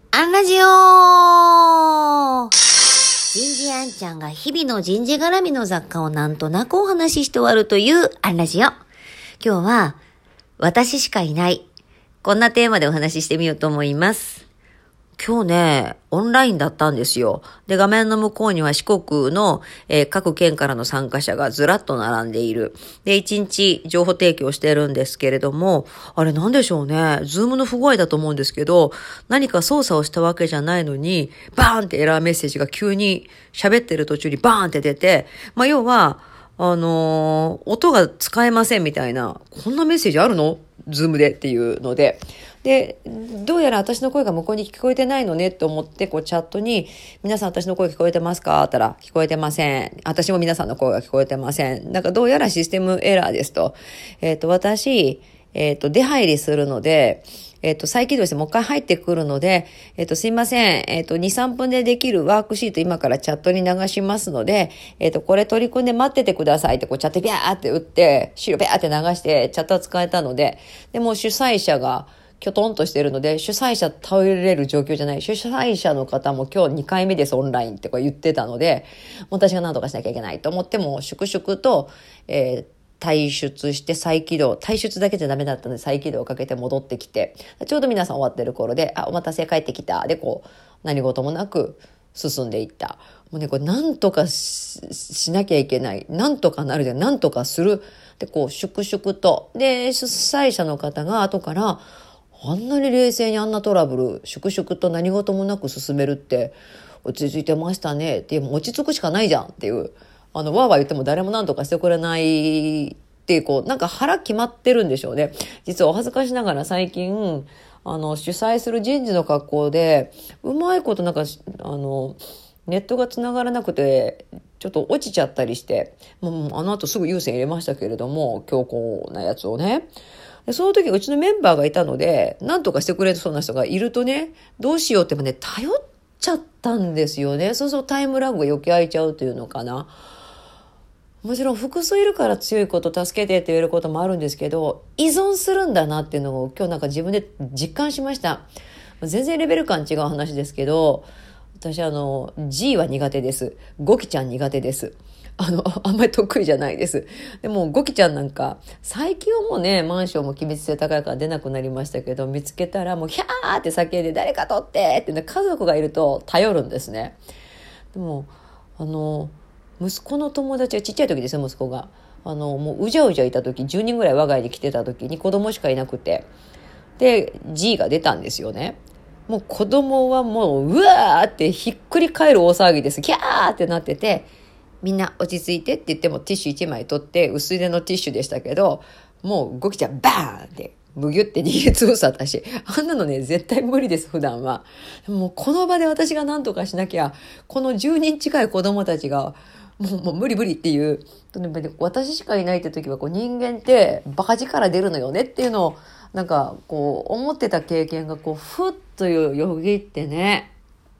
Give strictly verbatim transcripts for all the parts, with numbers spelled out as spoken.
アンラジオ人事アンちゃんが日々の人事絡みの雑貨をなんとなくお話しして終わるというアンラジオ。今日は私しかいない。こんなテーマでお話ししてみようと思います。今日ね、オンラインだったんですよ。で、画面の向こうには四国の、えー、各県からの参加者がずらっと並んでいる。で、一日情報提供してるんですけれども、あれなんでしょうね。ズームの不具合だと思うんですけど、何か操作をしたわけじゃないのに、バーンってエラーメッセージが急に喋ってる途中にバーンって出て、まあ、要は、あのー、音が使えませんみたいな、こんなメッセージあるの？ズームでっていうので。で、どうやら私の声が向こうに聞こえてないのねと思って、こうチャットに、皆さん私の声聞こえてますかって言ったら、聞こえてません。私も皆さんの声が聞こえてません。なんかどうやらシステムエラーですと。えっと、私、えっと、出入りするので、えっと、再起動してもう一回入ってくるので、えっと、すいません。えっと、に、さんぷんでできるワークシート今からチャットに流しますので、えっと、これ取り組んで待っててくださいって、こうチャットビャーって打って、資料ビャーって流して、チャットは使えたので、でも主催者が、きょとんとしてるので、主催者頼れる状況じゃない。主催者の方も今日にかいめです、オンラインってこう言ってたので、私が何とかしなきゃいけないと思っても、粛々と、えー退出して再起動、退出だけじゃダメだったので再起動をかけて戻ってきて、ちょうど皆さん終わってる頃で、あ、お待たせ帰ってきた。で、こう、何事もなく進んでいった。もうね、これ何とか し, しなきゃいけない。何とかなるじゃん。何とかする。で、こう、粛々と。で、主催者の方が後から、あんなに冷静にあんなトラブル、粛々と何事もなく進めるって、落ち着いてましたね。って、もう落ち着くしかないじゃんっていう。あの、わーわー言っても誰も何とかしてくれないっていう、こう、なんか腹決まってるんでしょうね。実はお恥ずかしながら最近、あの、主催する人事の格好で、うまいことなんか、あの、ネットが繋がらなくて、ちょっと落ちちゃったりして、もうあの後すぐ優先入れましたけれども、強硬なやつをね。でその時うちのメンバーがいたので、何とかしてくれそうな人がいるとね、どうしようってもね、頼っちゃったんですよね。そうするとタイムラグが余計空いちゃうというのかな。もちろん複数いるから強いこと助けてって言えることもあるんですけど、依存するんだなっていうのを今日なんか自分で実感しました。全然レベル感違う話ですけど、私あの G は苦手です。ゴキちゃん苦手です。あのあんまり得意じゃないです。でもゴキちゃんなんか最近はもうね、マンションも機密性高いから出なくなりましたけど、見つけたらもうヒャーって叫んで誰か取ってって、ね、家族がいると頼るんですね。でもあの息子の友達がちっちゃい時ですよ、息子があのもううじゃうじゃいた時、じゅうにんぐらい我が家に来てた時に子供しかいなくて、で G が出たんですよね。もう子供はもううわーってひっくり返る大騒ぎです。キャーってなってて、みんな落ち着いてって言ってもティッシュいちまい取って、薄手のティッシュでしたけど、もうゴキちゃんバーンってむぎゅって逃げ潰す私。あんなのね、絶対無理です、普段は。もうこの場で私が何とかしなきゃ、このじゅうにん近い子供たちが、もうもう無理無理っていう、私しかいないって時はこう人間ってバカ力出るのよねっていうのを、なんかこう思ってた経験がこうふっとよぎってね。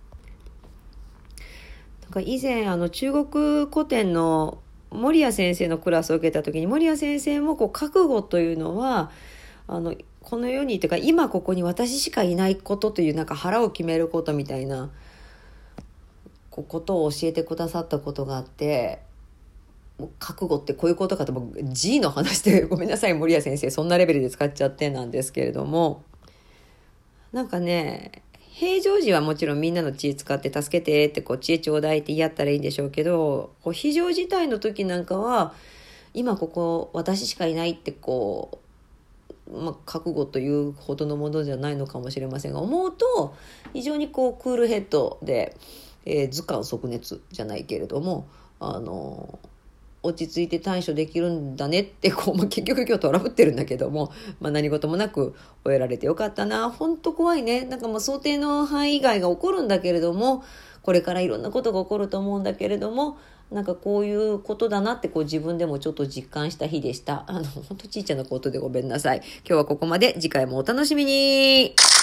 なんか以前あの中国古典の守谷先生のクラスを受けた時に、守谷先生もこう覚悟というのはあのこの世にというか今ここに私しかいないことという、なんか腹を決めることみたいなこうことを教えてくださったことがあって、覚悟ってこういうことかと、僕 G の話でごめんなさい守谷先生、そんなレベルで使っちゃってなんですけれども、なんかね、平常時はもちろんみんなの知恵使って助けてってこう知恵ちょうだいってやったらいいんでしょうけど、こう非常事態の時なんかは今ここ私しかいないってこう、まあ、覚悟というほどのものじゃないのかもしれませんが、思うと非常にこうクールヘッドで、えー、図鑑即熱じゃないけれども、あの落ち着いて対処できるんだねってこう、まあ、結局今日トラブってるんだけども、まあ、何事もなく終えられてよかったな。本当怖いね。なんかもう想定の範囲外が起こるんだけれども、これからいろんなことが起こると思うんだけれども、なんかこういうことだなってこう自分でもちょっと実感した日でした。あの本当ちいちゃなことでごめんなさい。今日はここまで。次回もお楽しみに。